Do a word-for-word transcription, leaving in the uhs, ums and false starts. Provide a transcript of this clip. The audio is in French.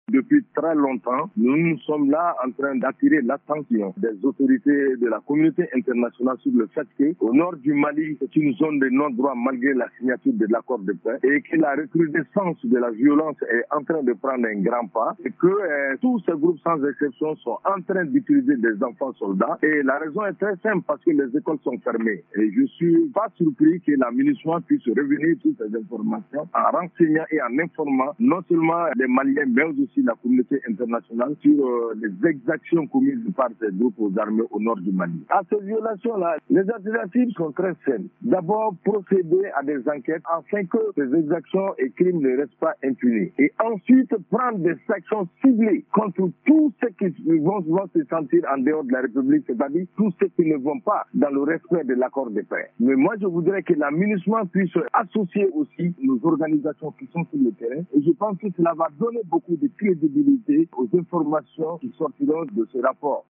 Depuis très longtemps, nous, nous sommes là en train d'attirer l'attention des autorités de la communauté internationale sur le fait qu'au nord du Mali, c'est une zone de non-droit malgré la signature de l'accord de paix et que la recrudescence de la violence est en train de prendre un grand pas et que euh, tous ces groupes sans exception sont en train d'utiliser des enfants soldats. Et la raison est très simple parce que les écoles sont fermées. Et je suis pas surpris que la MINUSMA puisse revenir sur ces informations en renseignant et en informant non seulement les Maliens mais aussi la communauté internationale sur euh, les exactions commises par ces groupes aux armées au nord du Mali. À ces violations-là, les alternatives sont très simples. D'abord, procéder à des enquêtes afin que ces exactions et crimes ne restent pas impunis. Et ensuite, prendre des actions ciblées contre tous ceux qui vont, vont se sentir en dehors de la République, c'est-à-dire tous ceux qui ne vont pas dans le respect de l'accord de paix. Mais moi, je voudrais que la MINUSMA puisse associer aussi nos organisations qui sont sur le terrain. Et je pense que cela va donner beaucoup de crédibilité aux informations qui sortiront de ce rapport.